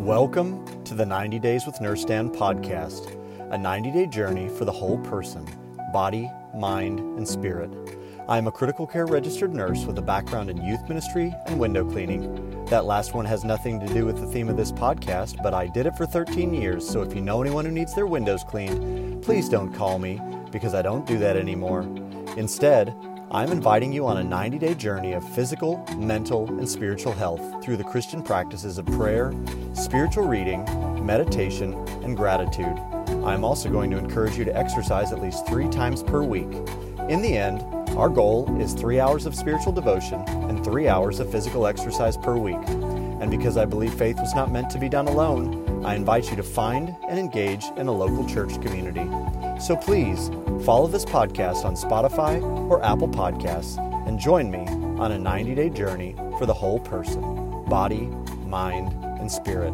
Welcome to the 90 Days with Nurse Dan podcast, a 90-day journey for the whole person, body, mind, and spirit. I am a critical care registered nurse with a background in youth ministry and window cleaning. That last one has nothing to do with the theme of this podcast, but I did it for 13 years, so if you know anyone who needs their windows cleaned, please don't call me, because I don't do that anymore. Instead, I'm inviting you on a 90-day journey of physical, mental, and spiritual health through the Christian practices of prayer, spiritual reading, meditation, and gratitude. I'm also going to encourage you to exercise at least 3 times per week. In the end, our goal is 3 hours of spiritual devotion and 3 hours of physical exercise per week. And because I believe faith was not meant to be done alone, I invite you to find and engage in a local church community. So please, follow this podcast on Spotify or Apple Podcasts and join me on a 90-day journey for the whole person, body, mind, and spirit.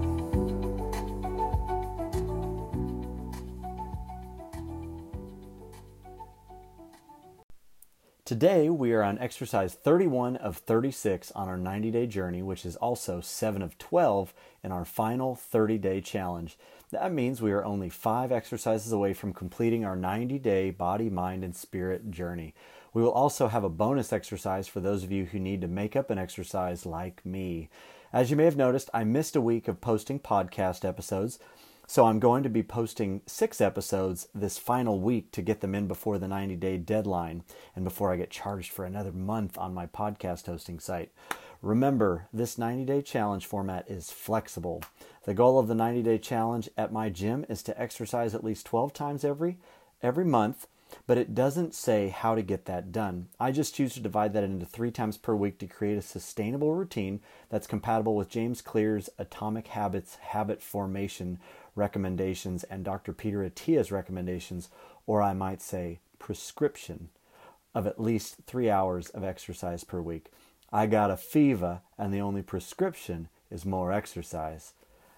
Today, we are on exercise 31 of 36 on our 90-day journey, which is also 7 of 12 in our final 30-day challenge. That means we are only 5 exercises away from completing our 90-day body, mind, and spirit journey. We will also have a bonus exercise for those of you who need to make up an exercise like me. As you may have noticed, I missed a week of posting podcast episodes, so I'm going to be posting 6 episodes this final week to get them in before the 90-day deadline and before I get charged for another month on my podcast hosting site. Remember, this 90-day challenge format is flexible. The goal of the 90-day challenge at my gym is to exercise at least 12 times every month, but it doesn't say how to get that done. I just choose to divide that into 3 times per week to create a sustainable routine that's compatible with James Clear's Atomic Habits habit formation recommendations and Dr. Peter Attia's recommendations, or I might say prescription, of at least 3 hours of exercise per week. I got a fever, and the only prescription is more exercise.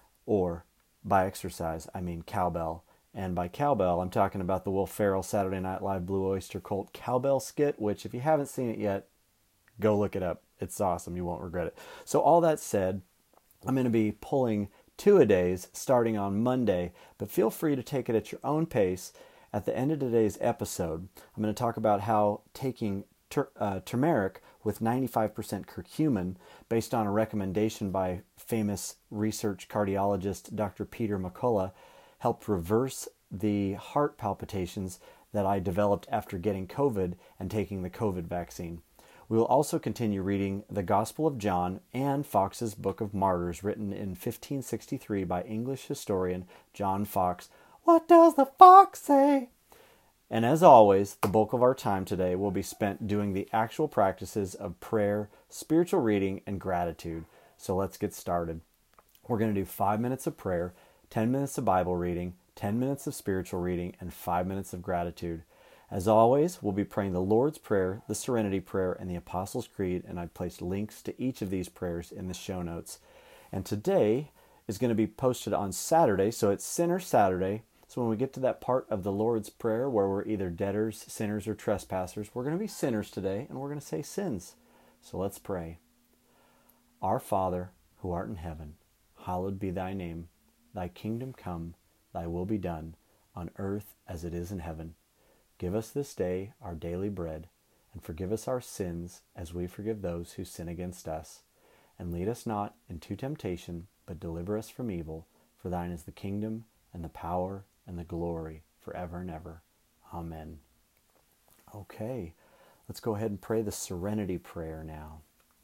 Or, by exercise, I mean cowbell. And by cowbell, I'm talking about the Will Ferrell Saturday Night Live Blue Oyster Cult cowbell skit, which if you haven't seen it yet, go look it up. It's awesome. You won't regret it. So all that said, I'm going to be pulling 2-a-days starting on Monday, but feel free to take it at your own pace. At the end of today's episode, I'm going to talk about how taking turmeric with 95% curcumin, based on a recommendation by famous research cardiologist Dr. Peter McCullough, helped reverse the heart palpitations that I developed after getting COVID and taking the COVID vaccine. We will also continue reading the Gospel of John and Fox's Book of Martyrs, written in 1563 by English historian John Fox. What does the fox say? And as always, the bulk of our time today will be spent doing the actual practices of prayer, spiritual reading, and gratitude. So let's get started. We're going to do 5 minutes of prayer, 10 minutes of Bible reading, 10 minutes of spiritual reading, and 5 minutes of gratitude. As always, we'll be praying the Lord's Prayer, the Serenity Prayer, and the Apostles' Creed, and I've placed links to each of these prayers in the show notes. And today is going to be posted on Saturday, so it's Sinner Saturday. So when we get to that part of the Lord's Prayer where we're either debtors, sinners, or trespassers, we're going to be sinners today, and we're going to say sins. So let's pray. Our Father, who art in heaven, hallowed be thy name. Thy kingdom come, thy will be done, on earth as it is in heaven. Give us this day our daily bread, and forgive us our sins as we forgive those who sin against us. And lead us not into temptation, but deliver us from evil. For thine is the kingdom, and the power, and the glory, forever and ever. Amen. Okay, let's go ahead and pray the Serenity Prayer now.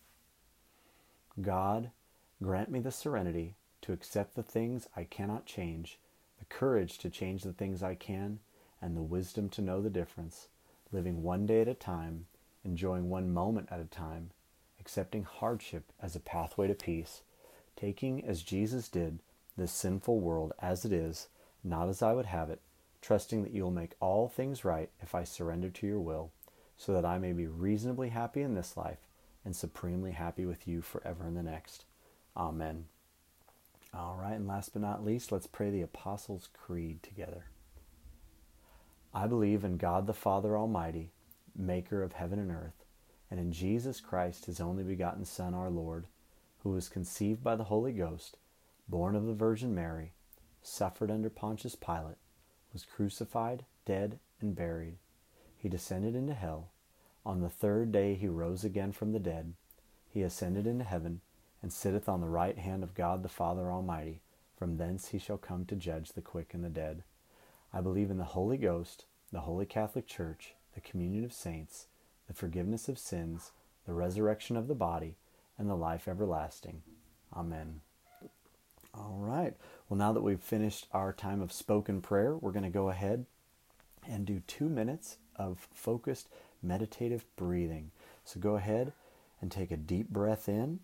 God, grant me the serenity to accept the things I cannot change, the courage to change the things I can, and the wisdom to know the difference, living one day at a time, enjoying one moment at a time, accepting hardship as a pathway to peace, taking, as Jesus did, this sinful world as it is, not as I would have it, trusting that you will make all things right if I surrender to your will, so that I may be reasonably happy in this life and supremely happy with you forever in the next. Amen. All right, and last but not least, let's pray the Apostles' Creed together. I believe in God the Father Almighty, maker of heaven and earth, and in Jesus Christ, his only begotten Son, our Lord, who was conceived by the Holy Ghost, born of the Virgin Mary, suffered under Pontius Pilate, was crucified, dead, and buried. He descended into hell. On the third day he rose again from the dead. He ascended into heaven, and sitteth on the right hand of God the Father Almighty. From thence he shall come to judge the quick and the dead. I believe in the Holy Ghost, the Holy Catholic Church, the communion of saints, the forgiveness of sins, the resurrection of the body, and the life everlasting. Amen. All right. Well, now that we've finished our time of spoken prayer, we're going to go ahead and do 2 minutes of focused meditative breathing. So go ahead and take a deep breath in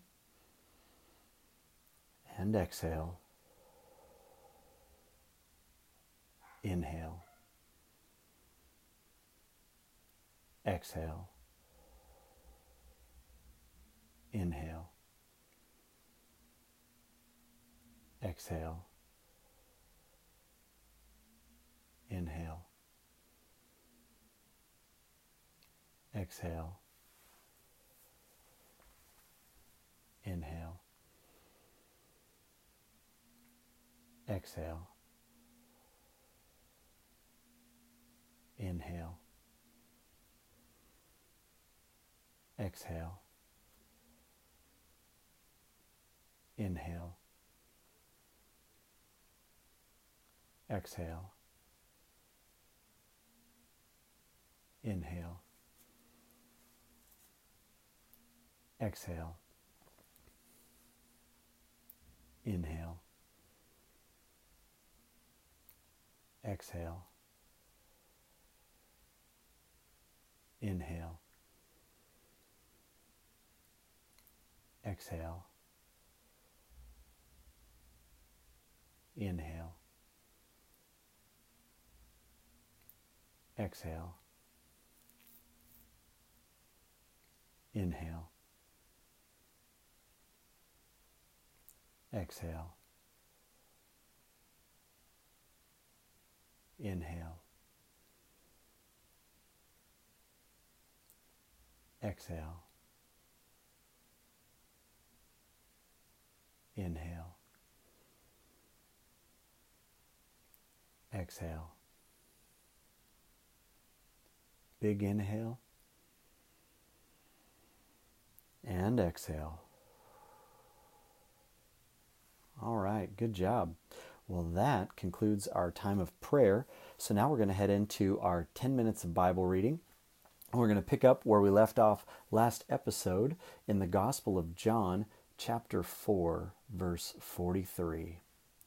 and exhale. Inhale. Exhale. Inhale. Exhale. Inhale. Exhale. Inhale. Exhale. Inhale. Exhale. Inhale. Exhale. Inhale. Exhale. Inhale. Exhale. Inhale. Exhale. Inhale. Exhale. Inhale. Exhale. Inhale. Exhale. Inhale. Exhale. Big inhale. And exhale. All right, good job. Well, that concludes our time of prayer. So now we're going to head into our 10 minutes of Bible reading. We're going to pick up where we left off last episode in the Gospel of John, chapter 4, verse 43.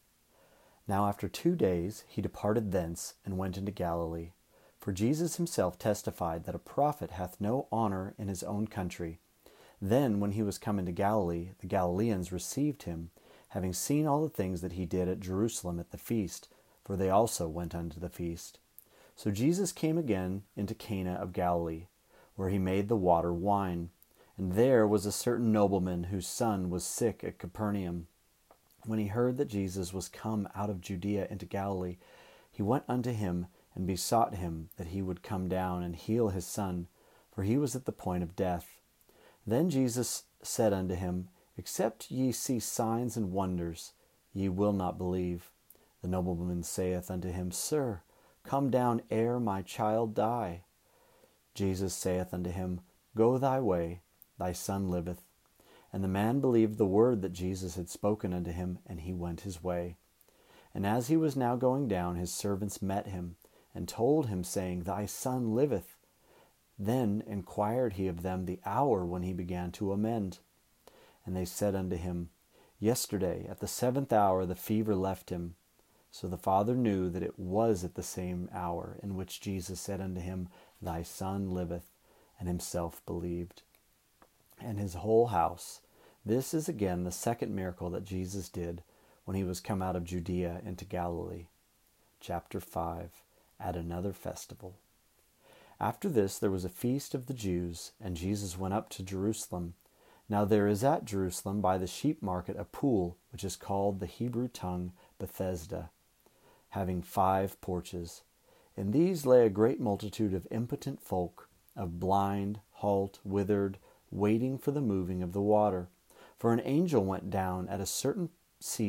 Now after 2 days he departed thence and went into Galilee. For Jesus himself testified that a prophet hath no honor in his own country. Then when he was come into Galilee, the Galileans received him, having seen all the things that he did at Jerusalem at the feast, for they also went unto the feast. So Jesus came again into Cana of Galilee, where he made the water wine. And there was a certain nobleman whose son was sick at Capernaum. When he heard that Jesus was come out of Judea into Galilee, he went unto him and besought him that he would come down and heal his son, for he was at the point of death. Then Jesus said unto him, Except ye see signs and wonders, ye will not believe. The nobleman saith unto him, Sir, come down ere my child die. Jesus saith unto him, Go thy way, thy son liveth. And the man believed the word that Jesus had spoken unto him, and he went his way. And as he was now going down, his servants met him, and told him, saying, Thy son liveth. Then inquired he of them the hour when he began to amend. And they said unto him, Yesterday at the 7th hour the fever left him. So the father knew that it was at the same hour in which Jesus said unto him, Thy son liveth, and himself believed, and his whole house. This is again the second miracle that Jesus did when he was come out of Judea into Galilee. Chapter 5. At another festival. After this there was a feast of the Jews, and Jesus went up to Jerusalem. Now there is at Jerusalem by the sheep market a pool, which is called the Hebrew tongue Bethesda, having 5 porches. In these lay a great multitude of impotent folk, of blind, halt, withered, waiting for the moving of the water. For an angel went down at a certain season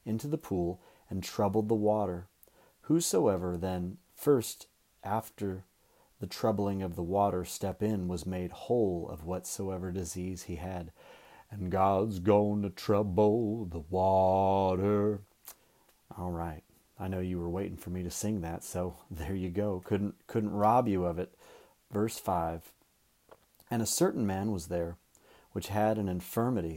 into the pool and troubled the water. Whosoever then first after the troubling of the water step in was made whole of whatsoever disease he had. And God's going to trouble the water. All right. I know you were waiting for me to sing that, so there you go. Couldn't rob you of it. Verse 5. And a certain man was there, which had an infirmity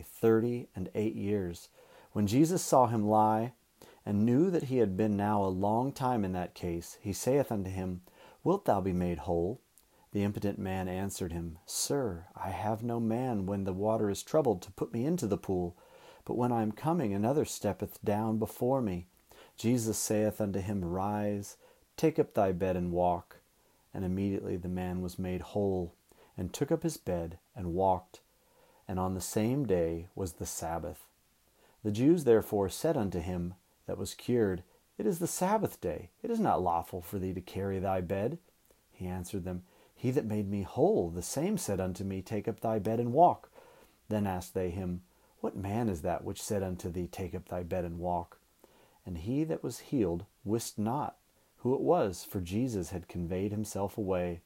38 years. When Jesus saw him lie, and knew that he had been now a long time in that case, he saith unto him, Wilt thou be made whole? The impotent man answered him, Sir, I have no man when the water is troubled to put me into the pool, but when I am coming, another steppeth down before me. Jesus saith unto him, Rise, take up thy bed and walk. And immediately the man was made whole, and took up his bed and walked. And on the same day was the Sabbath. The Jews therefore said unto him that was cured, It is the Sabbath day. It is not lawful for thee to carry thy bed. He answered them, He that made me whole, the same said unto me, Take up thy bed and walk. Then asked they him, What man is that which said unto thee, Take up thy bed and walk? And he that was healed wist not who it was, for Jesus had conveyed himself away,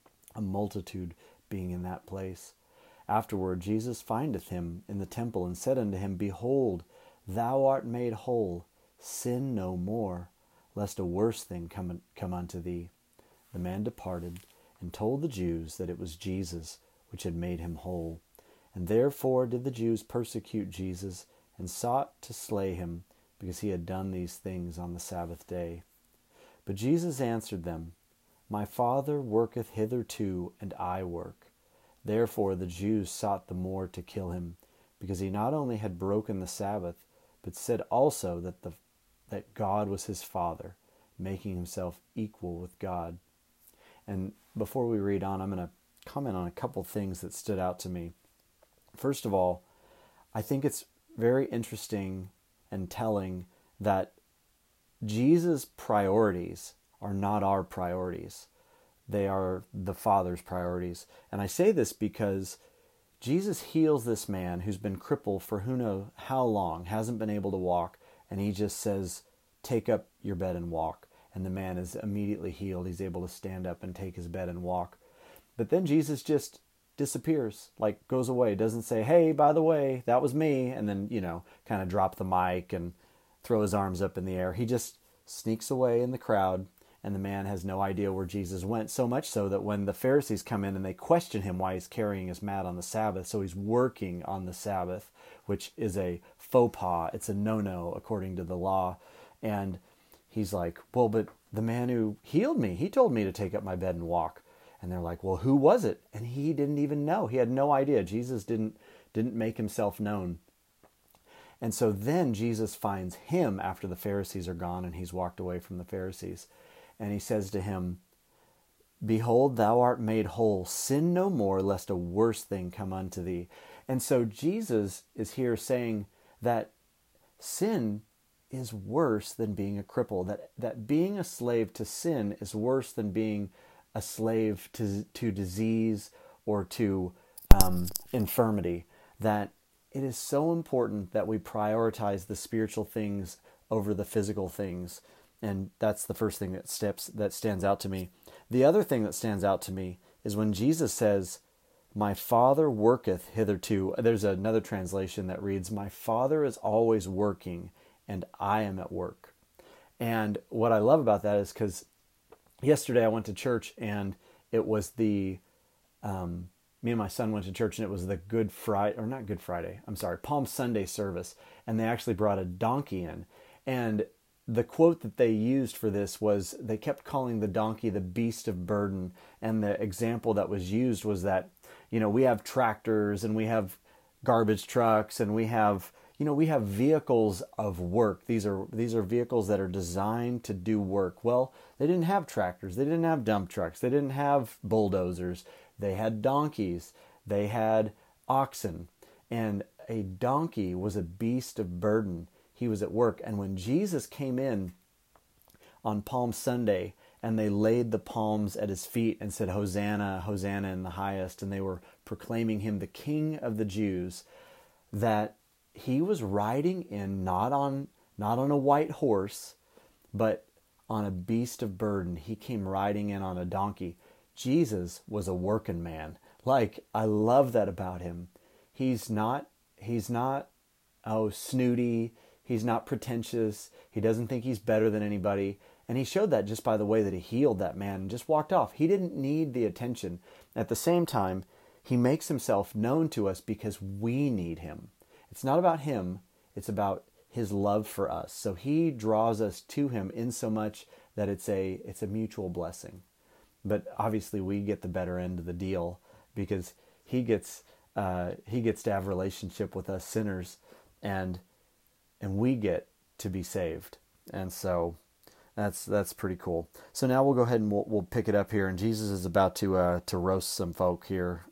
a multitude being in that place. Afterward Jesus findeth him in the temple, and said unto him, Behold, thou art made whole. Sin no more, lest a worse thing come unto thee. The man departed, and told the Jews that it was Jesus which had made him whole. And therefore did the Jews persecute Jesus, and sought to slay him, because he had done these things on the Sabbath day. But Jesus answered them, My Father worketh hitherto, and I work. Therefore the Jews sought the more to kill him, because he not only had broken the Sabbath, but said also that God was his Father, making himself equal with God. And before we read on, I'm going to comment on a couple things that stood out to me. First of all, I think it's very interesting and telling that Jesus' priorities are not our priorities. They are the Father's priorities. And I say this because Jesus heals this man who's been crippled for who knows how long, hasn't been able to walk, and he just says, Take up your bed and walk. And the man is immediately healed. He's able to stand up and take his bed and walk. But then Jesus just disappears, like goes away, doesn't say, Hey, by the way, that was me. And then, kind of drop the mic and throw his arms up in the air. He just sneaks away in the crowd, and the man has no idea where Jesus went, so much so that when the Pharisees come in and they question him why he's carrying his mat on the Sabbath, so he's working on the Sabbath, which is a faux pas, it's a no-no according to the law. And he's like, Well, but the man who healed me, he told me to take up my bed and walk. And they're like, Well, who was it? And he didn't even know. He had no idea. Jesus didn't make himself known. And so then Jesus finds him after the Pharisees are gone and he's walked away from the Pharisees. And he says to him, Behold, thou art made whole. Sin no more, lest a worse thing come unto thee. And so Jesus is here saying that sin is worse than being a cripple, that being a slave to sin is worse than being a slave to disease or to infirmity, that it is so important that we prioritize the spiritual things over the physical things. And that's the first thing that stands out to me. The other thing that stands out to me is when Jesus says, My Father worketh hitherto. There's another translation that reads, My Father is always working, and I am at work. And what I love about that is because yesterday I went to church, and it was me and my son went to church, and it was the Palm Sunday service, and they actually brought a donkey in. And the quote that they used for this was, they kept calling the donkey the beast of burden. And the example that was used was that, we have tractors and we have garbage trucks and we have vehicles of work. These are vehicles that are designed to do work. Well, they didn't have tractors. They didn't have dump trucks. They didn't have bulldozers. They had donkeys. They had oxen. And a donkey was a beast of burden. He was at work. And when Jesus came in on Palm Sunday and they laid the palms at his feet and said, Hosanna, Hosanna in the highest, and they were proclaiming him the King of the Jews, that he was riding in not on not on a white horse, but on a beast of burden. He came riding in on a donkey. Jesus was a working man. Like, I love that about him. He's not snooty. He's not pretentious. He doesn't think he's better than anybody. And he showed that just by the way that he healed that man and just walked off. He didn't need the attention. At the same time, he makes himself known to us because we need him. It's not about him. It's about his love for us. So he draws us to him in so much that it's a mutual blessing. But obviously we get the better end of the deal because he gets to have a relationship with us sinners, and we get to be saved. And so that's pretty cool. So now we'll go ahead and we'll pick it up here. And Jesus is about to roast some folk here.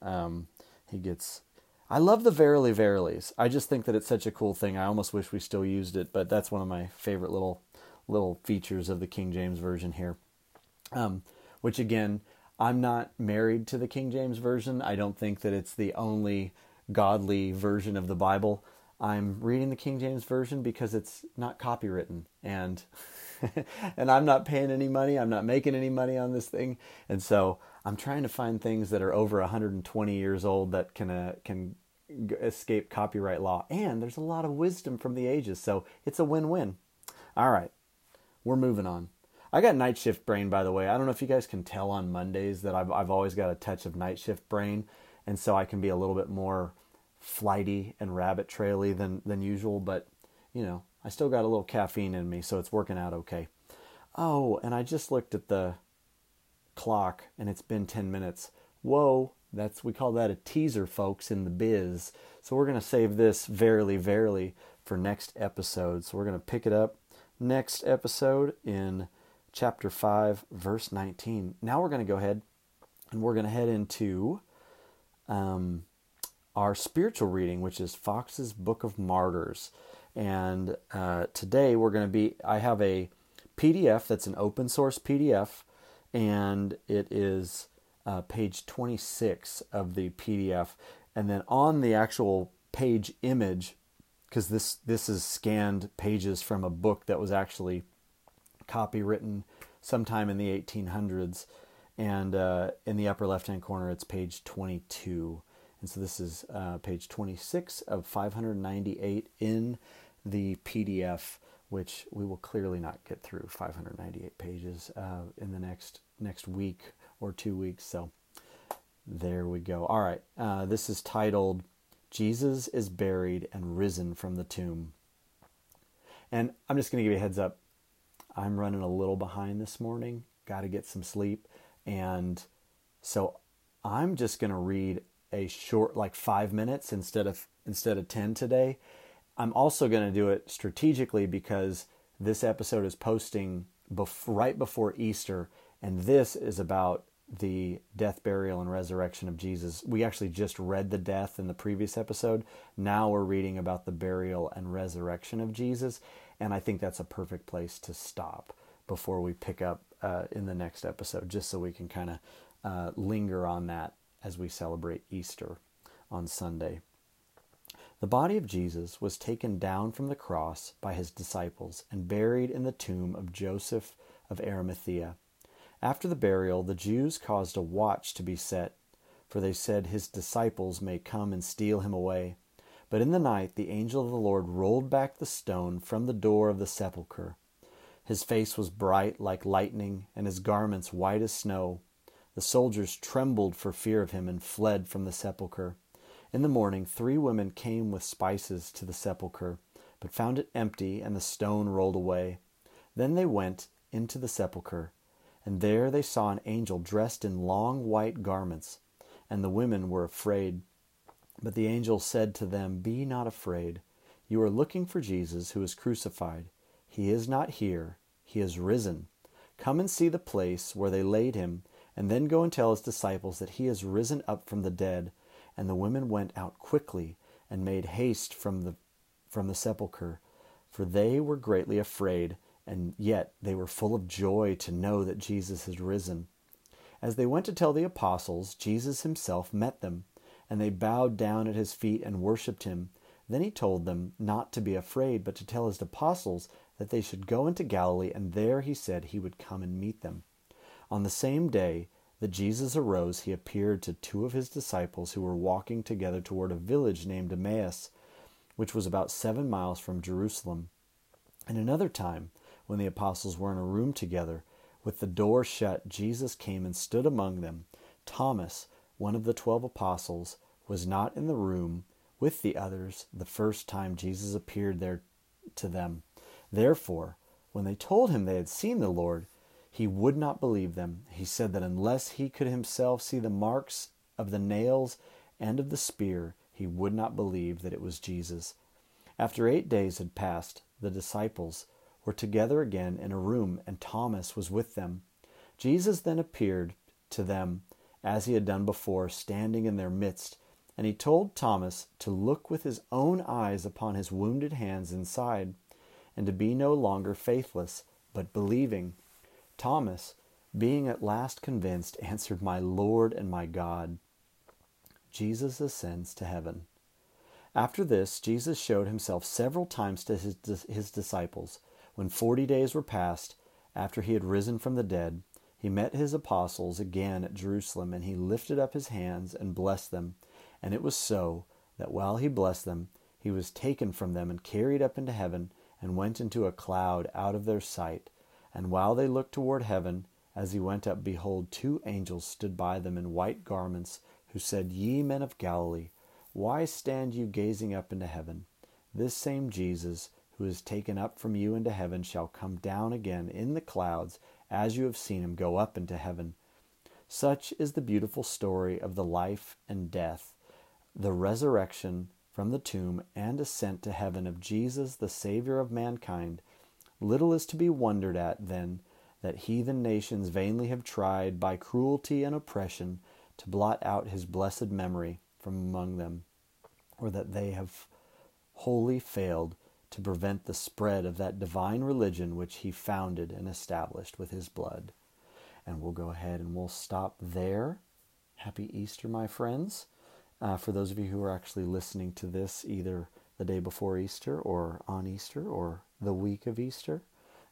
I love the verily verilies. I just think that it's such a cool thing. I almost wish we still used it, but that's one of my favorite little features of the King James Version here. Which again, I'm not married to the King James Version. I don't think that it's the only godly version of the Bible. I'm reading the King James Version because it's not copywritten, and and I'm not paying any money. I'm not making any money on this thing, and so I'm trying to find things that are over 120 years old that can escape copyright law. And there's a lot of wisdom from the ages, so it's a win-win. All right, we're moving on. I got night shift brain, by the way. I don't know if you guys can tell on Mondays that I've always got a touch of night shift brain, and so I can be a little bit more flighty and rabbit traily than usual, but I still got a little caffeine in me, so it's working out okay. Oh, and I just looked at the clock and it's been 10 minutes. Whoa, we call that a teaser, folks, in the biz. So we're going to save this verily for next episode. So we're going to pick it up next episode in chapter 5, verse 19. Now we're going to go ahead and we're going to head into our spiritual reading, which is Fox's Book of Martyrs. And today I have a PDF that's an open source PDF, and it is page 26 of the PDF. And then on the actual page image, because this is scanned pages from a book that was actually copywritten sometime in the 1800s, and in the upper left-hand corner, it's page 22. And so this is page 26 of 598 in the PDF, which we will clearly not get through 598 pages in the next week or 2 weeks. So there we go. All right. This is titled, Jesus is Buried and Risen from the Tomb. And I'm just going to give you a heads up. I'm running a little behind this morning. Got to get some sleep. And so I'm just going to read a short, like 5 minutes instead of 10 today. I'm also going to do it strategically because this episode is posting right before Easter, and this is about the death, burial, and resurrection of Jesus. We actually just read the death in the previous episode. Now we're reading about the burial and resurrection of Jesus, and I think that's a perfect place to stop before we pick up in the next episode, just so we can kind of linger on that as we celebrate Easter on Sunday. The body of Jesus was taken down from the cross by his disciples and buried in the tomb of Joseph of Arimathea. After the burial, the Jews caused a watch to be set, for they said, his disciples may come and steal him away. But in the night, the angel of the Lord rolled back the stone from the door of the sepulchre. His face was bright like lightning, and his garments white as snow. The soldiers trembled for fear of him and fled from the sepulchre. In the morning, 3 women came with spices to the sepulchre, but found it empty and the stone rolled away. Then they went into the sepulchre, and there they saw an angel dressed in long white garments, and the women were afraid. But the angel said to them, "Be not afraid. You are looking for Jesus who is crucified. He is not here. He is risen. Come and see the place where they laid him, and then go and tell his disciples that he is risen up from the dead." And the women went out quickly and made haste from the sepulchre, for they were greatly afraid, and yet they were full of joy to know that Jesus had risen. As they went to tell the apostles, Jesus himself met them, and they bowed down at his feet and worshipped him. Then he told them not to be afraid, but to tell his apostles that they should go into Galilee, and there he said he would come and meet them. On the same day that Jesus arose, he appeared to two of his disciples who were walking together toward a village named Emmaus, which was about 7 miles from Jerusalem. And another time, when the apostles were in a room together, with the door shut, Jesus came and stood among them. Thomas, one of the 12 apostles, was not in the room with the others the first time Jesus appeared there to them. Therefore, when they told him they had seen the Lord, he would not believe them. He said that unless he could himself see the marks of the nails and of the spear, he would not believe that it was Jesus. After 8 days had passed, the disciples were together again in a room, and Thomas was with them. Jesus then appeared to them as he had done before, standing in their midst. And he told Thomas to look with his own eyes upon his wounded hands and side, and to be no longer faithless, but believing. Thomas, being at last convinced, answered, "My Lord and my God." Jesus ascends to heaven. After this, Jesus showed himself several times to his disciples. When 40 days were past, after he had risen from the dead, he met his apostles again at Jerusalem, and he lifted up his hands and blessed them. And it was so, that while he blessed them, he was taken from them and carried up into heaven, and went into a cloud out of their sight. And while they looked toward heaven, as he went up, behold, 2 angels stood by them in white garments, who said, "Ye men of Galilee, why stand you gazing up into heaven? This same Jesus, who is taken up from you into heaven, shall come down again in the clouds, as you have seen him go up into heaven." Such is the beautiful story of the life and death, the resurrection from the tomb, and ascent to heaven of Jesus, the Savior of mankind. Little is to be wondered at, then, that heathen nations vainly have tried, by cruelty and oppression, to blot out his blessed memory from among them, or that they have wholly failed to prevent the spread of that divine religion which he founded and established with his blood. And we'll go ahead and we'll stop there. Happy Easter, my friends. For those of you who are actually listening to this either the day before Easter or on Easter or the week of Easter.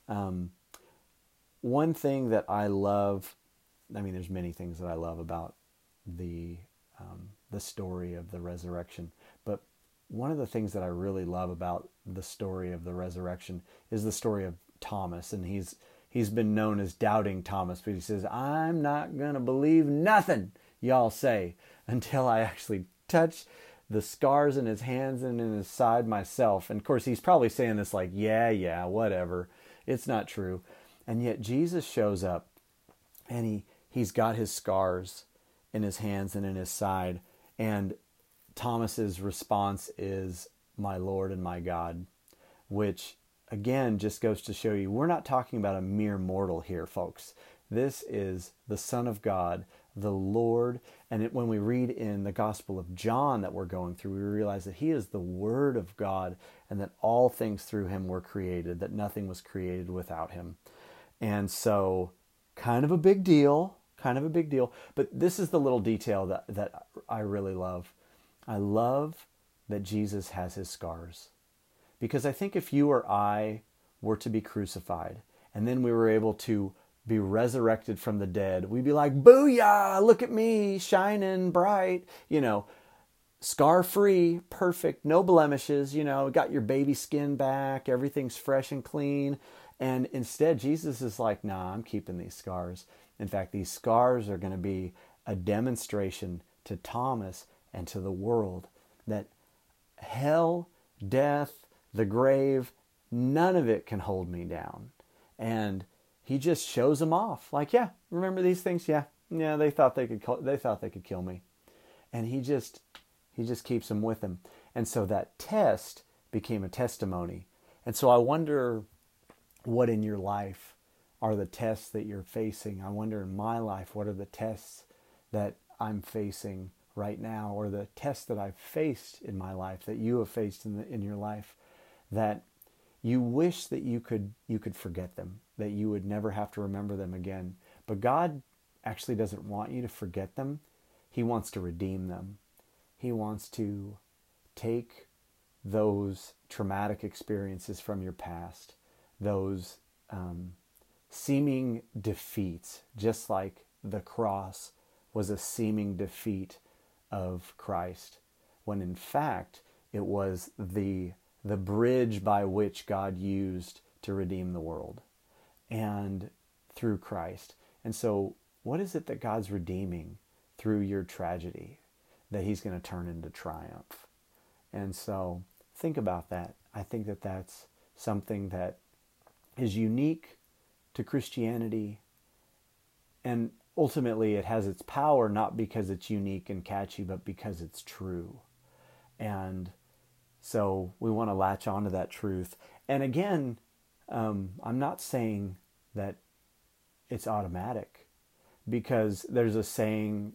One thing that I love, there's many things that I love about the story of the resurrection, but one of the things that I really love about the story of the resurrection is the story of Thomas. And he's been known as Doubting Thomas, but he says, "I'm not going to believe nothing y'all say until I actually touch the scars in his hands and in his side myself." And of course, he's probably saying this like, yeah, whatever. It's not true. And yet Jesus shows up, and he's got his scars in his hands and in his side. And Thomas's response is, "My Lord and my God," which again just goes to show you, we're not talking about a mere mortal here, folks. This is the Son of God, the Lord. And when we read in the Gospel of John that we're going through, we realize that he is the Word of God, and that all things through him were created, that nothing was created without him. And so kind of a big deal. But this is the little detail that I really love. I love that Jesus has his scars. Because I think if you or I were to be crucified, and then we were able to be resurrected from the dead, we'd be like, "Booyah, look at me, shining bright, scar-free, perfect, no blemishes, got your baby skin back, everything's fresh and clean." And instead, Jesus is like, "Nah, I'm keeping these scars." In fact, these scars are going to be a demonstration to Thomas and to the world that hell, death, the grave, none of it can hold me down. And he just shows them off. Like, "Yeah, remember these things? Yeah, they thought they could kill me." And he just keeps them with him. And so that test became a testimony. And so I wonder what in your life are the tests that you're facing. I wonder in my life, what are the tests that I'm facing right now, or the tests that I've faced in my life, that you have faced in your life, that you wish that you could forget them, that you would never have to remember them again. But God actually doesn't want you to forget them. He wants to redeem them. He wants to take those traumatic experiences from your past, those seeming defeats, just like the cross was a seeming defeat of Christ, when in fact it was the bridge by which God used to redeem the world, and through Christ. And so what is it that God's redeeming through your tragedy that he's going to turn into triumph? And so think about that. I think that that's something that is unique to Christianity, and ultimately it has its power not because it's unique and catchy, but because it's true. And so we want to latch onto that truth. And again, I'm not saying that it's automatic, because there's a saying,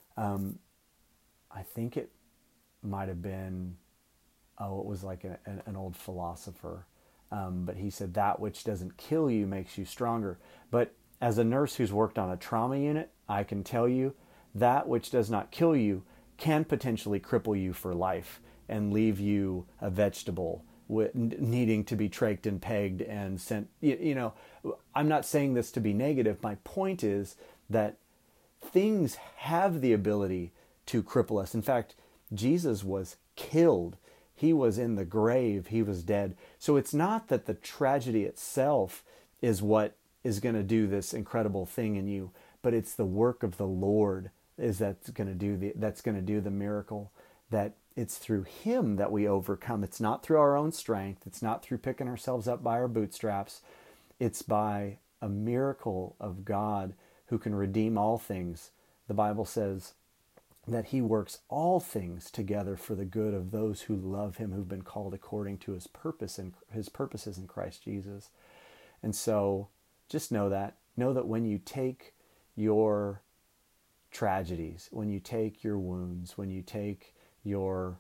I think it might have been, it was like an old philosopher, but he said, that which doesn't kill you makes you stronger. But as a nurse who's worked on a trauma unit, I can tell you that which does not kill you can potentially cripple you for life and leave you a vegetable needing to be trached and pegged and sent. I'm not saying this to be negative. My point is that things have the ability to cripple us. In fact, Jesus was killed. He was in the grave. He was dead. So it's not that the tragedy itself is what is going to do this incredible thing in you, but it's the work of the Lord that's going to do the miracle. That it's through him that we overcome. It's not through our own strength. It's not through picking ourselves up by our bootstraps. It's by a miracle of God who can redeem all things. The Bible says that he works all things together for the good of those who love him, who've been called according to his purpose and his purposes in Christ Jesus. And so just know that when you take your tragedies, when you take your wounds, when you take your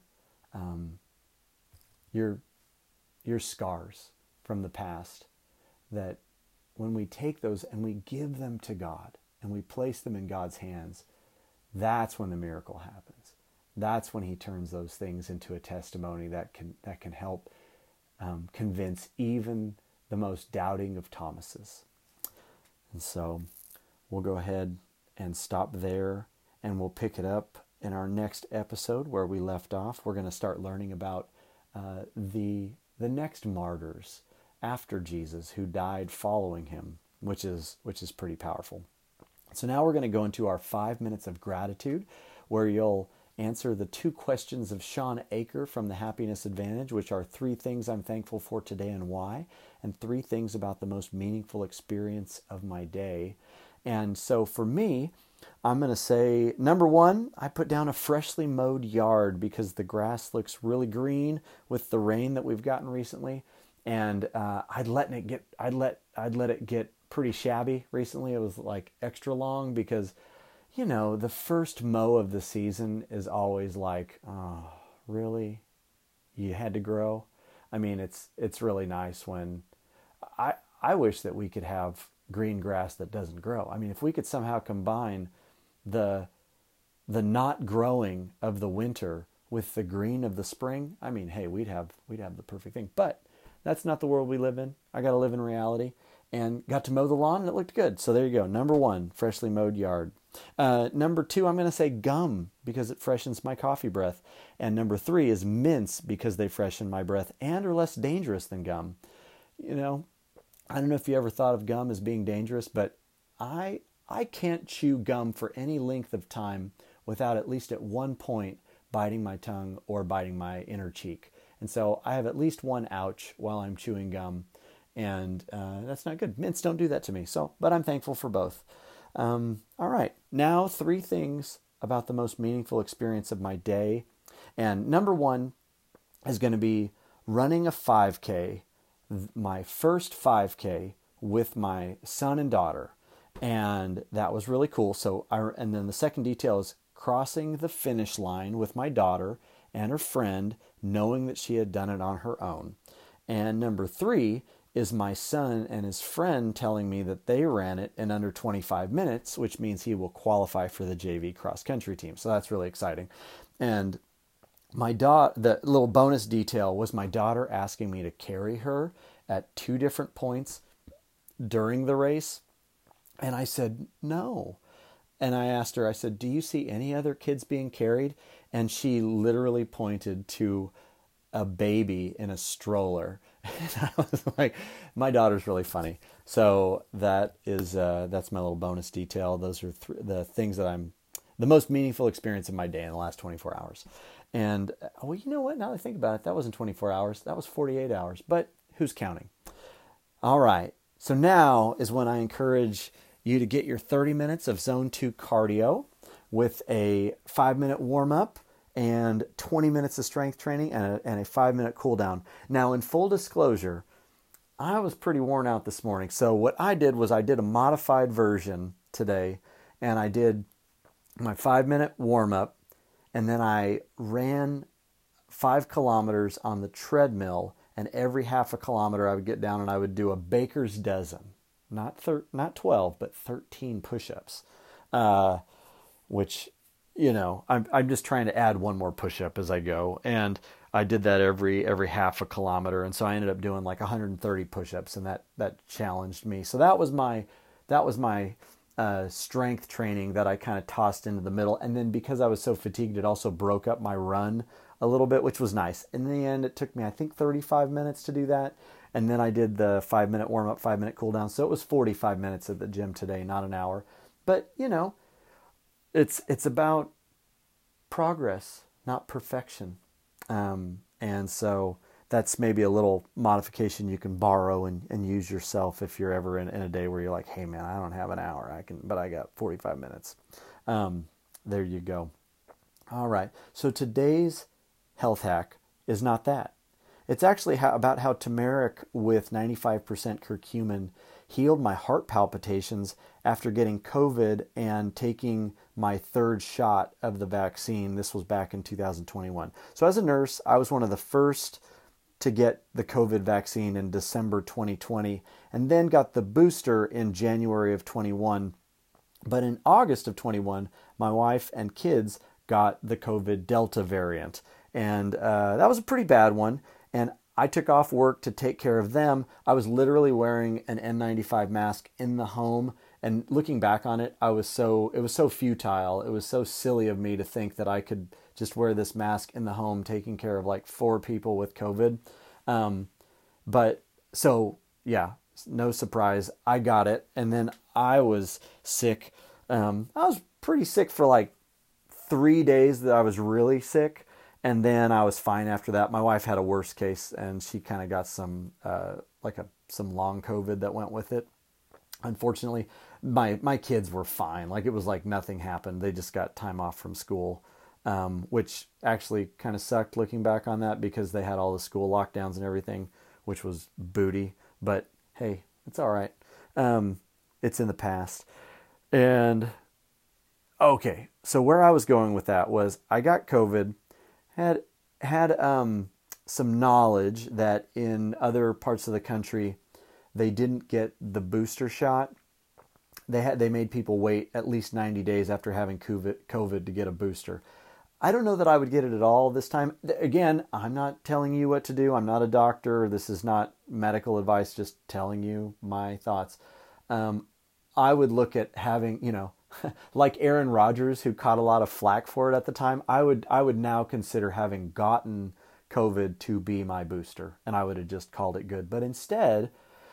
scars from the past, that when we take those and we give them to God and we place them in God's hands, that's when the miracle happens. That's when he turns those things into a testimony that can help convince even the most doubting of Thomases. And so we'll go ahead and stop there, and we'll pick it up in our next episode where we left off. We're going to start learning about the next martyrs after Jesus who died following him, which is pretty powerful. So now we're going to go into our 5 minutes of gratitude, where you'll answer the 2 questions of Sean Aker from the Happiness Advantage, which are 3 things I'm thankful for today and why, and 3 things about the most meaningful experience of my day. And so for me, I'm going to say, number 1, I put down a freshly mowed yard because the grass looks really green with the rain that we've gotten recently. And I'd let it get pretty shabby recently. It was like extra long because, the first mow of the season is always like, oh, really? You had to grow? I mean, it's really nice when I wish that we could have green grass that doesn't grow. I mean, if we could somehow combine the not growing of the winter with the green of the spring, I mean, hey, we'd have the perfect thing. But that's not the world we live in. I got to live in reality, and got to mow the lawn and it looked good. So there you go. Number 1, freshly mowed yard. Number 2, I'm going to say gum because it freshens my coffee breath. And number 3 is mints because they freshen my breath and are less dangerous than gum. I don't know if you ever thought of gum as being dangerous, but I can't chew gum for any length of time without at least at one point biting my tongue or biting my inner cheek. And so I have at least one ouch while I'm chewing gum, and that's not good. Mints don't do that to me. But I'm thankful for both. All right, now 3 things about the most meaningful experience of my day. And number 1 is going to be running a 5K, my first 5K with my son and daughter. And that was really cool. And then the second detail is crossing the finish line with my daughter and her friend, knowing that she had done it on her own. And number 3 is my son and his friend telling me that they ran it in under 25 minutes, which means he will qualify for the JV cross country team. So that's really exciting. And the little bonus detail was my daughter asking me to carry her at two different points during the race. And I said, no. And I asked her, I said, do you see any other kids being carried? And she literally pointed to a baby in a stroller. And I was like, my daughter's really funny. So that's my little bonus detail. Those are the things that the most meaningful experience of my day in the last 24 hours. And, well, you know what? Now that I think about it, that wasn't 24 hours. That was 48 hours. But who's counting? All right. So now is when I encourage you to get your 30 minutes of Zone 2 cardio with a 5-minute warm-up and 20 minutes of strength training and a 5-minute cool down. Now, in full disclosure, I was pretty worn out this morning. So what I did was I did a modified version today, and I did my 5-minute warm-up, and then I ran 5 kilometers on the treadmill, and every half a kilometer I would get down and I would do a baker's dozen. Not 12, but 13 push-ups, which, I'm just trying to add one more push-up as I go. And I did that every half a kilometer. And so I ended up doing like 130 push-ups, and that challenged me. So that was my strength training that I kind of tossed into the middle. And then because I was so fatigued, it also broke up my run a little bit, which was nice. In the end, it took me, I think, 35 minutes to do that. And then I did the 5-minute warm-up, 5-minute cool down. So it was 45 minutes at the gym today, not an hour. But, it's about progress, not perfection. And so that's maybe a little modification you can borrow and use yourself if you're ever in a day where you're like, hey, man, I don't have an hour, but I got 45 minutes. There you go. All right. So today's health hack is not that. It's actually about how turmeric with 95% curcumin healed my heart palpitations after getting COVID and taking my 3rd shot of the vaccine. This was back in 2021. So as a nurse, I was one of the first to get the COVID vaccine in December 2020, and then got the booster in January of 21. But in August of 21, my wife and kids got the COVID Delta variant. And that was a pretty bad one. And I took off work to take care of them. I was literally wearing an N95 mask in the home. And looking back on it, it was so futile. It was so silly of me to think that I could just wear this mask in the home, taking care of like 4 people with COVID. But so, yeah, no surprise. I got it. And then I was sick. I was pretty sick for like 3 days that I was really sick. And then I was fine after that. My wife had a worse case, and she kind of got some long COVID that went with it. Unfortunately, my kids were fine. Like, it was like nothing happened. They just got time off from school, which actually kind of sucked looking back on that, because they had all the school lockdowns and everything, which was booty. But hey, it's all right. It's in the past. And okay, so where I was going with that was I got COVID. Had some knowledge that in other parts of the country they didn't get the booster shot. They made people wait at least 90 days after having COVID to get a booster. I don't know that I would get it at all this time. Again, I'm not telling you what to do. I'm not a doctor. This is not medical advice, just telling you my thoughts. I would look at having, like Aaron Rodgers, who caught a lot of flack for it at the time. I would now consider having gotten COVID to be my booster, and I would have just called it good. But instead,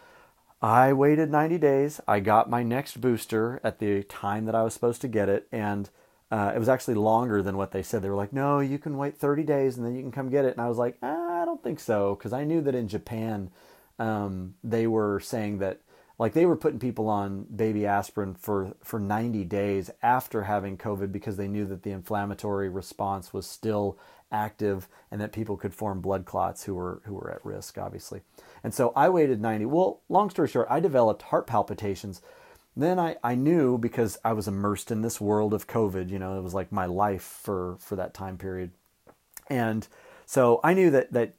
I waited 90 days. I got my next booster at the time that I was supposed to get it, and it was actually longer than what they said. They were like, no, you can wait 30 days and then you can come get it. And I was like, I don't think so, because I knew that in Japan they were saying that, like, they were putting people on baby aspirin for 90 days after having COVID, because they knew that the inflammatory response was still active and that people could form blood clots who were at risk, obviously. And so I waited 90. Well, long story short, I developed heart palpitations. Then I knew, because I was immersed in this world of COVID, it was like my life for that time period. And so I knew that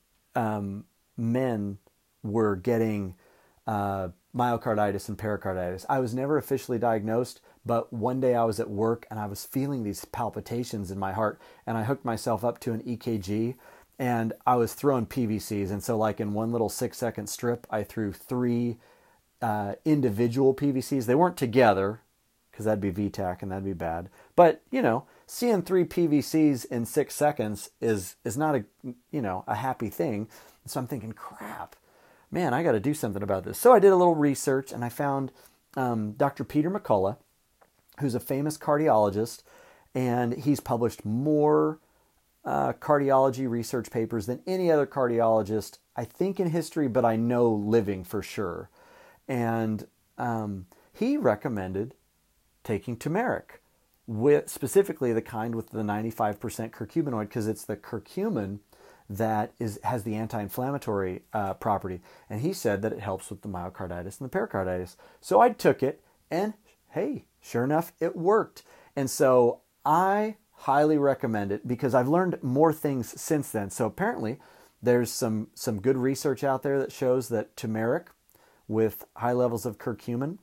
men were getting myocarditis and pericarditis. I was never officially diagnosed, But one day I was at work and I was feeling these palpitations in my heart, and I hooked myself up to an EKG, and I was throwing PVCs. And so like in one little 6-second strip, I threw 3 individual PVCs. They weren't together because that'd be VTAC and that'd be bad. But, seeing 3 PVCs in 6 seconds is not a happy thing. So I'm thinking, crap, man, I got to do something about this. So I did a little research and I found Dr. Peter McCullough, who's a famous cardiologist, and he's published more cardiology research papers than any other cardiologist, I think, in history, but I know living for sure. And he recommended taking turmeric, with specifically the kind with the 95% curcuminoid, because it's the curcumin that has the anti-inflammatory property. And he said that it helps with the myocarditis and the pericarditis. So I took it, and hey, sure enough, it worked. And so I highly recommend it because I've learned more things since then. So apparently there's some good research out there that shows that turmeric with high levels of curcumin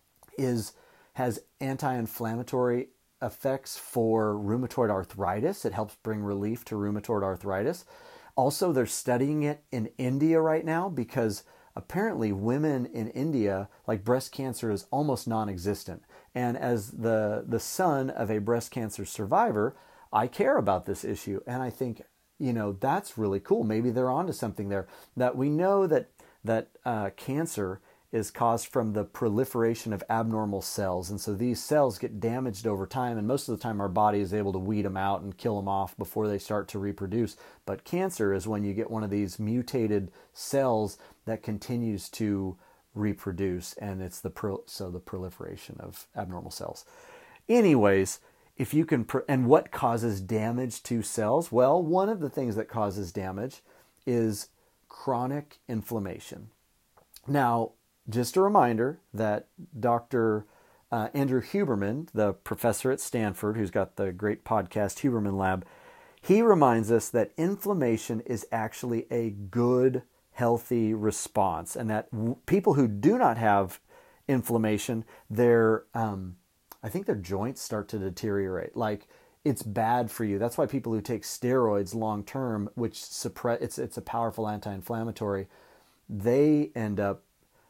has anti-inflammatory effects for rheumatoid arthritis. It helps bring relief to rheumatoid arthritis. Also, they're studying it in India right now because apparently women in India, like, breast cancer is almost non-existent. And as the son of a breast cancer survivor, I care about this issue. And I think, that's really cool. Maybe they're onto something there. That we know that cancer is caused from the proliferation of abnormal cells. And so these cells get damaged over time, and most of the time our body is able to weed them out and kill them off before they start to reproduce. But cancer is when you get one of these mutated cells that continues to reproduce, and it's the proliferation of abnormal cells. Anyways, if you can, and what causes damage to cells? Well, one of the things that causes damage is chronic inflammation. Now, just a reminder that Dr. Andrew Huberman, the professor at Stanford, who's got the great podcast Huberman Lab, he reminds us that inflammation is actually a good, healthy response, and that people who do not have inflammation, I think their joints start to deteriorate. Like, it's bad for you. That's why people who take steroids long term, which it's a powerful anti-inflammatory, they end up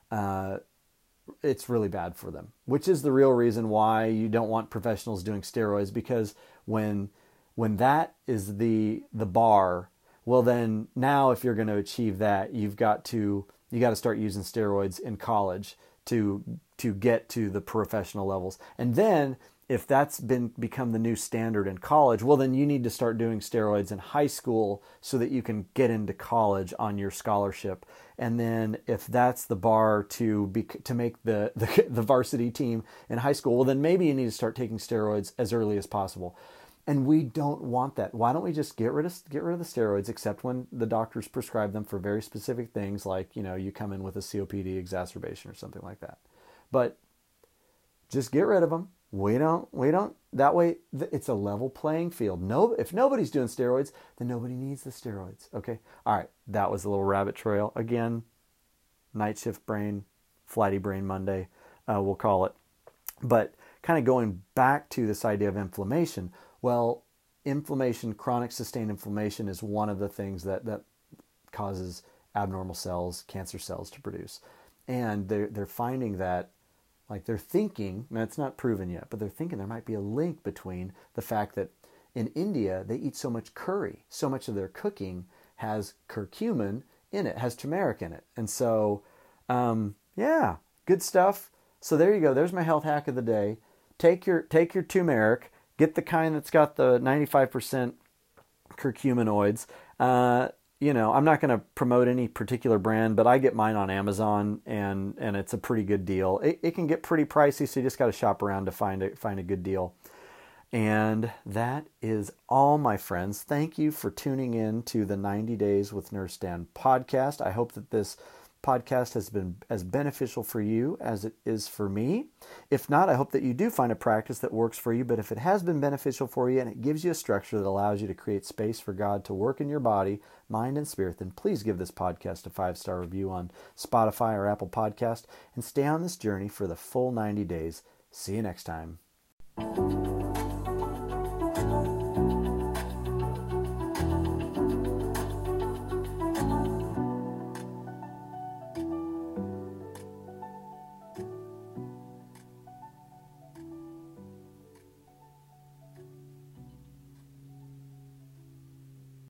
it's really bad for them, which is the real reason why you don't want professionals doing steroids, because when that is the bar, well, then now if you're going to achieve that, you got to start using steroids in college to get to the professional levels. And then if that's become the new standard in college, well, then you need to start doing steroids in high school so that you can get into college on your scholarship. And then if that's the bar to make the varsity team in high school, well, then maybe you need to start taking steroids as early as possible. And we don't want that. Why don't we just get rid of the steroids, except when the doctors prescribe them for very specific things, like, you come in with a COPD exacerbation or something like that. But just get rid of them. We don't, that way it's a level playing field. If nobody's doing steroids, then nobody needs the steroids. Okay. All right. That was a little rabbit trail. Again, night shift brain, flighty brain Monday, we'll call it. But kind of going back to this idea of inflammation. Well, inflammation, chronic sustained inflammation, is one of the things that causes abnormal cells, cancer cells to produce. And they're finding that, like, they're thinking, now it's not proven yet, but they're thinking there might be a link between the fact that in India they eat so much curry, so much of their cooking has curcumin in it, has turmeric in it. And so, yeah, good stuff. So there you go. There's my health hack of the day. Take your turmeric, get the kind that's got the 95% curcuminoids. I'm not going to promote any particular brand, but I get mine on Amazon, and it's a pretty good deal. It can get pretty pricey, so you just got to shop around to find a good deal. And that is all, my friends. Thank you for tuning in to the 90 Days with Nurse Dan podcast. I hope that this podcast has been as beneficial for you as it is for me. If not, I hope that you do find a practice that works for you. But if it has been beneficial for you and it gives you a structure that allows you to create space for God to work in your body, mind, and spirit, then please give this podcast a 5-star review on Spotify or Apple Podcast and stay on this journey for the full 90 days See you next time.